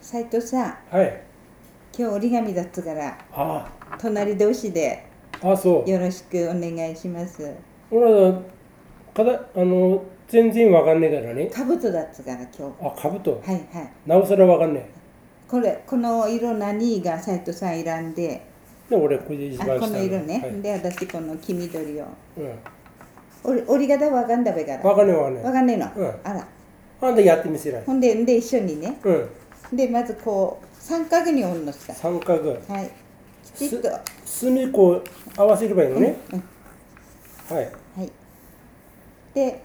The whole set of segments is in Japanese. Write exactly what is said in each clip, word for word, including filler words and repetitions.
斉藤さん、 はい。 今日折り紙だったからあ隣同士であ、あ、そう。 よろしくお願いします。 俺はかだあの全然わかんねえからね。 かぶとだったから今日。 あ、かぶと。 はいはい。 なおさらわかんねこれこの色何が斉藤さん選んで、 え。で、俺これで一あ番下この色ね。 はい、 で私この黄緑を。 うん。 折り折り方わかんだべから。 わかんねえわかんねわかんねえの。 え。うん。 あら。 あんでやってみせらい。 ほんでで一緒にね。 うん。 でまずこう三角に折るのさ。 三角。 はい。きちっと。 隅っこ合わせればいいのね。 うんうん、 はい。 はい。で。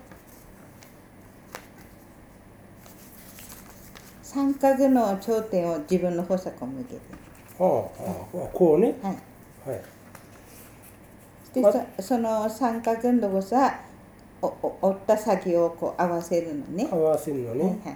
三角の頂点を自分の方さこ向けて。 ああ、ああ、こうね。 はい。 はい。 で、ま、そ, その三角のとこさ、おお折った先をこう合わせるのね。 合わせるのね。 はいはい。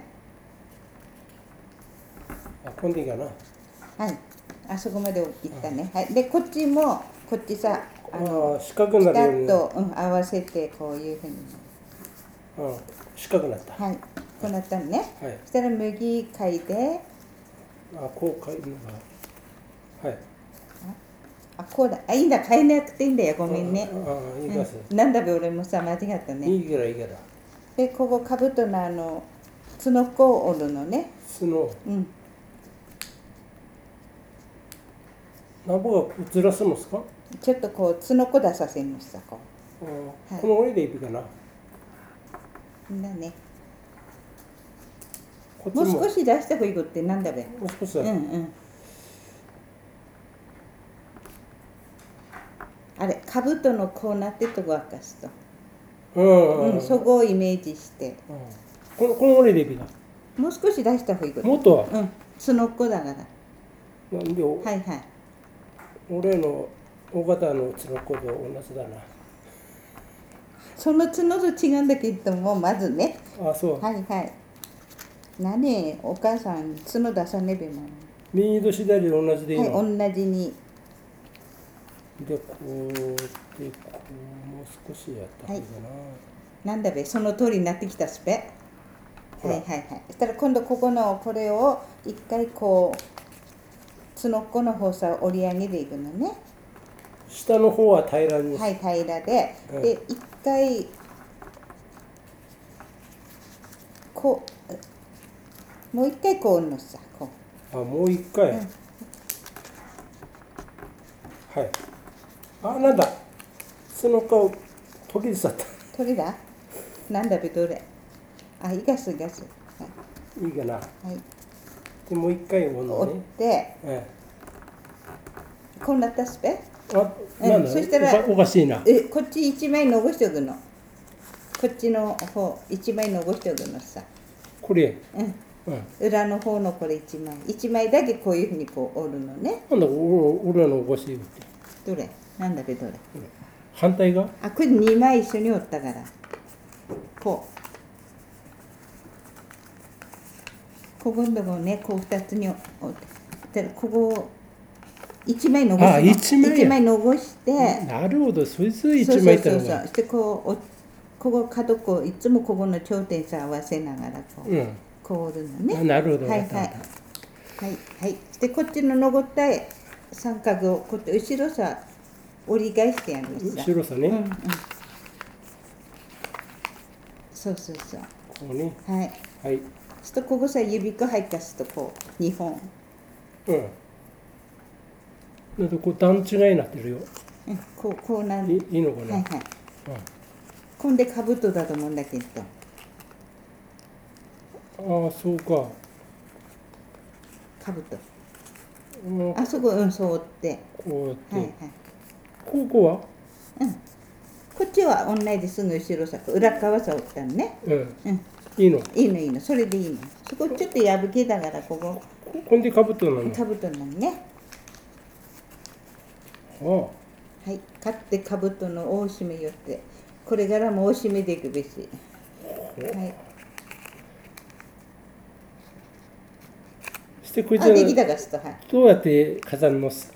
あ、こんでいいかな。 はい。あそこまでいったね。はい。で、こっちも、こっちさ、 あの、四角になるように。 ピタッと、うん、合わせて、こういうふうに。 うん、四角になった。 はい。こうなったのね。 はい。 そしたら右書いて。 あ、こう書いるのが。はい。 あ、こうだ。あ、いいんだ。変えなくていいんだよ。ごめんね。 ああ、いいかす、 うん。なんだべ、俺もさ、間違ったね。 いいからいいから。 で、ここ、かぶとのあの、角っこを折るのね。 角。 うん。 なんぼがずらすのですか？ ちょっとこう、角っこ出させるのさ、こう。 はい、 この上でいいかな。 だね。 こっちも。 もう少し出した方がいいことってなんだべ。 もう少し。 うんうん。あれ、かぶとのこうなってとこ明かすと。 うんうん、そこをイメージして。 うん、このこの上でいいか。 もう少し出した方がいいこと。 もっとは。 うん、角っこだから。 なんで、 はいはい。 俺の大型の角っこと同じだな。 その角と違うんだけども、まずね。 あ、そう。 はいはい。何、お母さん角出さねべもん。 右と左同じでいいの。 はい、同じに。 で、こうで、こう、もう少しやった方がいいかな。はい、 なんだべ、その通りになってきたすべ。はいはいはい。そしたら今度ここのこれを一回こう角っこの方さ折り上げていくのね。 下の方は平らに。 はい、平らで、うん、で一回こうもう一回こう折るのさ、こう。あ、もう一回。うん、はい。あ、なんだ。その顔途切れちゃった。 どれだ？なんだべどれ？あ、いがすいがす。 はい、いいかな。はい。でもう一回折るのね。 折って、ええ、こうなったすべ。 あ、なんだ、うん、そしたらおかしいな。 え、こっち一枚残しておくの。こっちの方一枚残しておくのさ。 これ。 うん。うん、裏の方のこれ一枚一枚だけこういうふうにこう折るのね。 なんだ、裏のおかしいって。 どれ？なんだべどれ？ 反対が？ あ、これ二枚一緒に折ったから。こう。ここのとこね、こう二つに折って、ここ一枚残すの。 あ、一枚。 一枚残して。 なるほど、そいつ一枚いったのか。 そうそうそうそう。してこうここ角こういつもここの頂点さ合わせながらこう、うん、こう折るのね。 なるほど。 はいはいはいはい。でこっちの残った三角をこうやって後ろさ折り返してやるさ。 後ろさね。うんうん。 そうそうそう。 こうね。 はい。はい。ちょっとここさ指か入ったすとこう二本。 うん。なんかこう段違いになってるよ。 うん、こうこうなん。 いいのかな。 はいはい。うん。こんでかぶとだと思うんだけど。 ああ、そうか。 かぶと。うん、あそこ、うん、そう折って。 こうやって。はいはい。 ここは。うん。こっちは同じすぐ後ろさ、裏側さ折ったのね。うん。うん。いいの。いいのいいの、それでいいの。そこちょっと破けだからここ。 こんでかぶとなの。 かぶとなのね。 ああ。はい、 買ってかぶとの大締めよって。これからも大締めでいくべし。はい。 してこれじゃあできたかすと、はい。 どうやって飾るのす。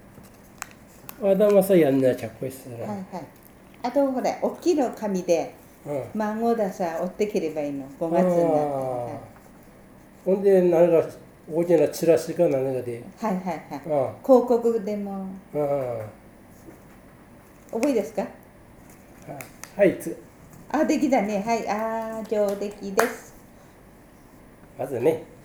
あだまさやんなちゃこいっすな。 はいはい。あとほら大きいの紙で孫ださ追ってければいいのごがつになったら、はい、 ほんで何か大きなチラシか何かではいはいはい、広告でも覚えですか？ はい、つあ、できたね。はい、あ、上出来です。 まずね